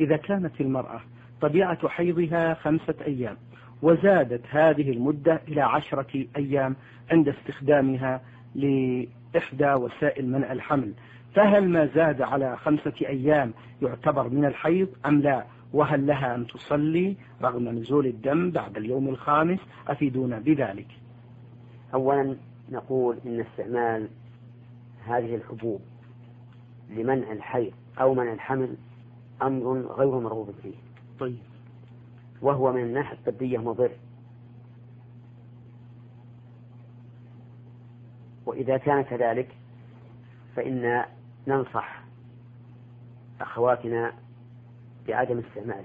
إذا كانت المرأة طبيعة حيضها 5 أيام وزادت هذه المدة إلى 10 أيام عند استخدامها لإحدى وسائل منع الحمل، فهل ما زاد على 5 أيام يعتبر من الحيض أم لا؟ وهل لها أن تصلي رغم نزول الدم بعد اليوم ال5؟ أفيدونا بذلك. أولا نقول إن استعمال هذه الحبوب لمنع الحيض أو منع الحمل أمر غير مرغوب فيه. طيب. وهو من الناحية الطبية مضر، وإذا كان كذلك فإن ننصح أخواتنا بعدم استعماله،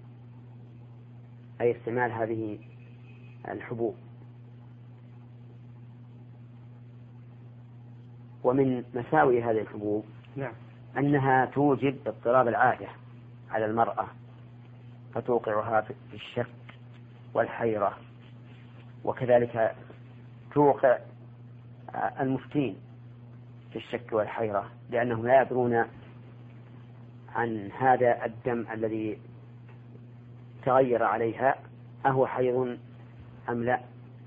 أي استعمال هذه الحبوب. ومن مساوئ هذه الحبوب أنها توجب اضطراب العادة على المرأة، فتوقعها في الشك والحيرة، وكذلك توقع المفتين في الشك والحيرة، لأنهم لا يدرون عن هذا الدم الذي تغير عليها أهو حيض أم لا.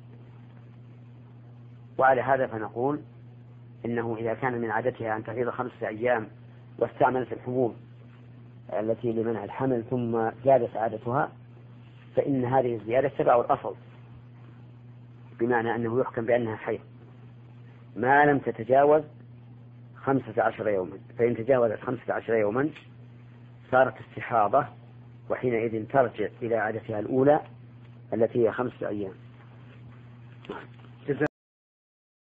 وعلى هذا فنقول إنه إذا كان من عادتها أن تحيض 5 أيام واستعملت الحبوب التي لمنع الحمل ثم زادت عادتها، فإن هذه الزيادة تبع الأصل، بمعنى أنه يحكم بأنها حيض ما لم تتجاوز 15 يوما، فإن تجاوزت 15 يوما صارت استحاضة، وحينئذ ترجع إلى عادتها الأولى التي هي 5 أيام.